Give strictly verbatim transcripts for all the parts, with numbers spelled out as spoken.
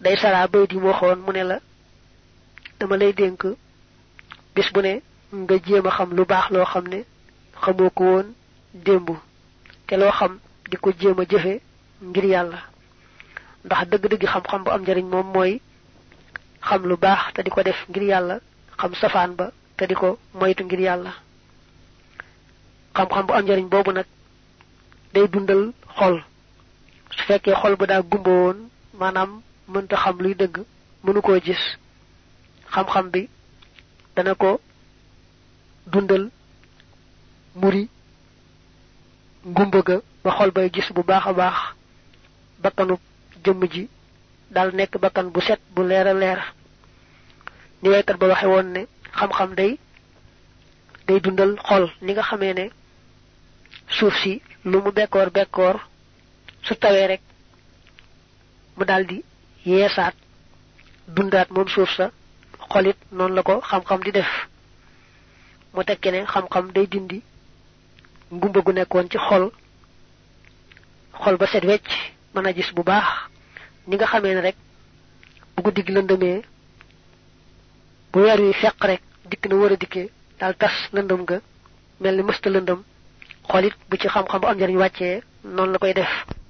day sara bay di waxoon mu ne la dama lay dénk bis bu ne nga jéema xam lu baax loo xam ne xamoo ko woon démb te loo xam di ko jéema jëfe ngir yàlla ndax dëgg-dëgg xam-xam bu am njariñ moom mooy xam lu baax te di ko def ngir yàlla xam safaan ba te di ko moytu ngir yàlla xam-xam bu am njariñ boobu nag day dundal xol su fekkee xol bu daa gumba woon maanaam mënta xam luy dëgg mënu koo gis xam-xam bi dana ko dundal muri ngumba ga ba xol bay gis bu baax a baax bakkanu jëmm ji dal nekk bakkan bu set bu leer a leer ni waykat ba waxe woon ne xam-xam day day dundal xol ni nga xamee ne suuf si lu mu bekkoor bekkoor su tawee rek mu daldi yeesaat dundaat moom suuf sa xolit noonu la ko xam-xam di def mu tekke ne xam-xam day dindi ngumba gu nekkoon ci xol xol ba set wecc mën a gis bu baax ni nga xamee ne rek bu guddi gi lëndëmee bu weer wi fekk rek dikk na war a dikkee daal tas lëndëm ga mel ni mësta lëndëm xolit bu ci xam-xam bu am njariñ wàccee noonu la koy def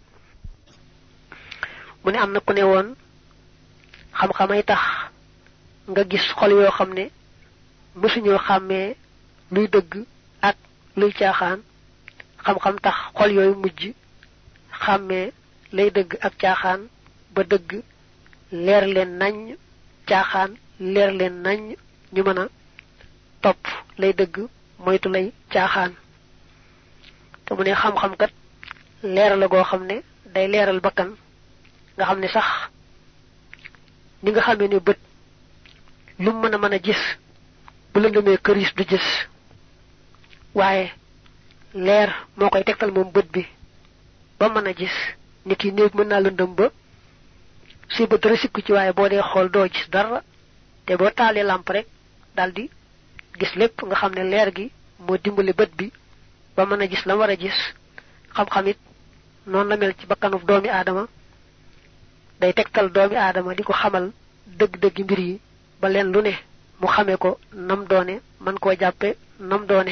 mu ne am na ku ne woon xam-xamay tax nga gis xol yoo xam ne mësuñoo xàmmee luy dëgg ak luy caaxaan xam-xam tax xol yooyu mujj xàmmee lay dëgg ak caaxaan ba dëgg leer leen nañ caaxaan leer leen nañ ñu mën a topp lay dëgg moytu lay caaxaan te mu ne xam-xam kat leeral la goo xam ne day leeral bakkan nga xam ne sax ni nga xamee ne bët lu mën a mën a gis bu lëndëmee këris du gis waaye leer moo koy tegtal moom bët bi ba mën a gis ni ki néeg mën naa lëndëm ba si bët dara sikku ci waaye boo dee xool doo gis dara te boo taalee làmp rek daldi gis lépp nga xam ne leer gi moo dimbali bët bi ba mën a gis la war a gis xam-xam it noonu la mel ci bakkanuf doomi aadama day tegtal doomi aadama di ko xamal dëgg-dëgg mbir yi ba leen lu ne mu xamee ko nam doone man koo jàppe nam doone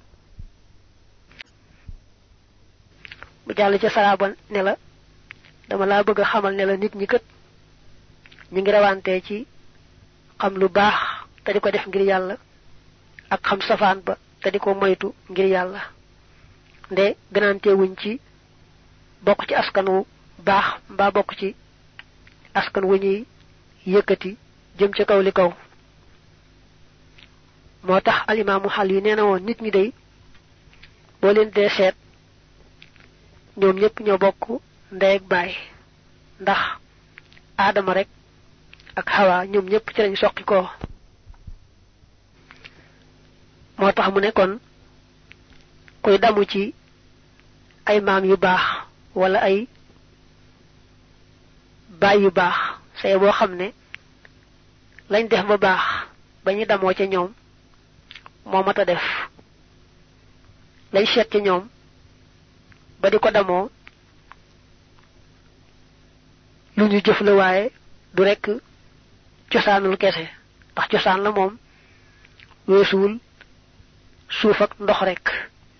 mu jàll ca saraba ne la dama laa bëgg a xamal ne la nit ñi kët ñi ngi rawante ci xam lu baax te di ko def ngir yàlla ak xam safaan ba te di ko moytu ngir yàlla nde gënante wuñ ci bokk ci askan wu baax mbaa bokk ci askan wu ñuy yëkkati jëm ca kaw li kaw moo tax alimaamu xal yi nee na woon nit ñi day boo leen dee seet ñoom ñëpp ñoo bokk ndey ak baay ndax aadama rek ak xawa ñoom ñëpp ci lañ soqi ko moo tax mu ne kon kuy damu ci ay maam yu baax wala ay baay yu baax say boo xam ne lañ def ba baax ba ñu damoo ca ñoom moo mat a def lañ seet ci ñoom ba di ko damoo lu ñu jëf la waaye du rekk cosaanul kese ndax cosaan la moom weesuwul suuf ak ndox rekk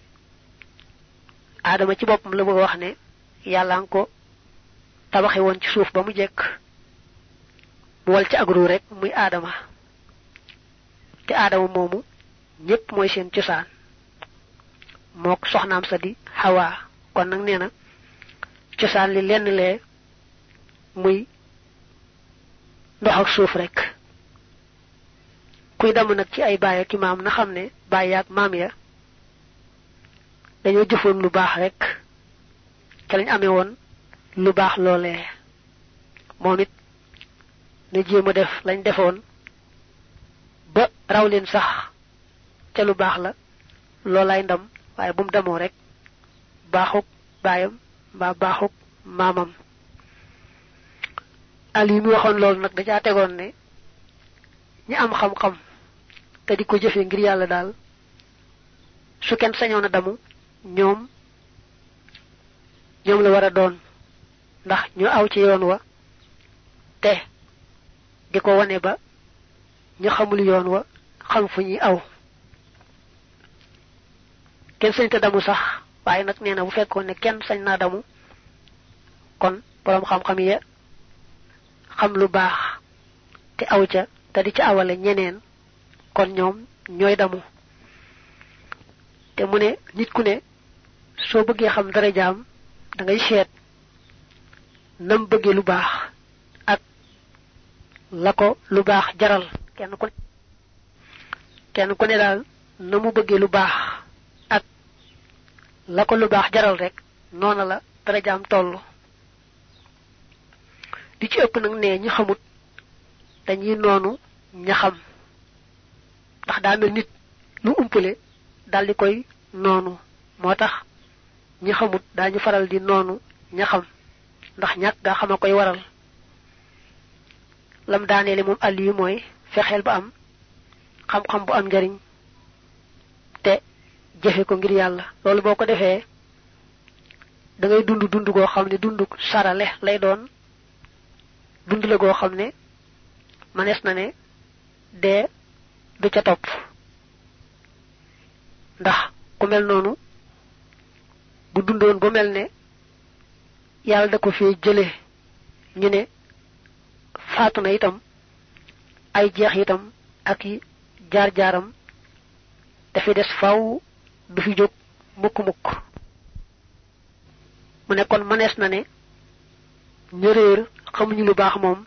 aadama ci boppam la bëgg a wax ne yàlla nga ko tabaxe woon ci suuf ba mu jekk mu wal ci agru rek muy aadama te aadama moomu ñépp mooy seen cosaan mook soxnaam sa di Hawa kon nag nee na cosaan li lenn lee muy ndox ak suuf rek kuy damu nag ci ay baay ak maam na xam ne baay ak maam ya dañoo jëfoon lu baax rek ca lañ amee woon lu baax loolee moom it na jéem a def lañ defoon ba raw leen sax ca lu baax la loolaay ndam waaye bu mu demoo rek baaxuk baayam mbaa baaxuk maamam al yi mu waxoon loolu nag da caa tegoon ne ñi am xam-xam te di ko jëfee ngir yàlla daal su kenn sañoon a damu ñoom ñoom la war a doon ndax ñu aw ci yoon wa te di ko wane ba ñu xamul yoon wa xam fu ñuy aw kenn sañ te damu sax waaye nag nee na bu fekkoon ne kenn sañ naa damu kon borom xam-xam ya xam lu baax te aw ca te di ca awale ñeneen kon ñoom ñooy damu te mu ne nit ku ne soo bëggee xam dara jaam da ngay seet nam bëggee lu baax ak la ko lu baax jaral kenn ku kenn ku ne daal na mu bëggee lu baax ak la ko lu baax jaral rek noona la dara jaam tollu di ci ëpp nag ne ñi xamut dañuy noonu ña xam ndax daa mel nit lu umpale dal di koy noonu moo tax ñi xamut daañu faral di noonu ña xam ndax ñàkk gaa xama koy waral lam daaneele moom àll yi mooy fexeel ba am xam-xam bu am njariñ te jëfe ko ngir yàlla loolu boo ko defee da ngay dund dund goo xam ne dund sarale lay doon dund la goo xam ne manees na ne dee du ca topp ndax ku mel noonu bu dundoon ba mel ne yàlla da ko fee jële ñu ne faatu na itam ay jeex itam ak yi jaar-jaaram dafi des faw du fi jóg mukk-mukk mu ne kon manees na ne ñëréer xamuñu lu baax moom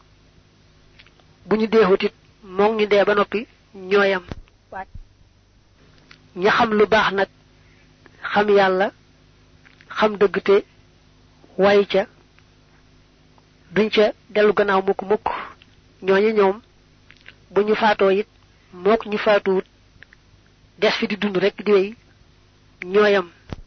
bu ñu deexutit moom ñu dee ba noppi ñooyam ña xam lu baax nag xam yàlla xam dëgg te way ca duñ ca dellu gannaaw mukk mukk ñooñu ñoom bu ñu faatoo it mook ñu faatuwut des fi di dund rek di wéy ñooyam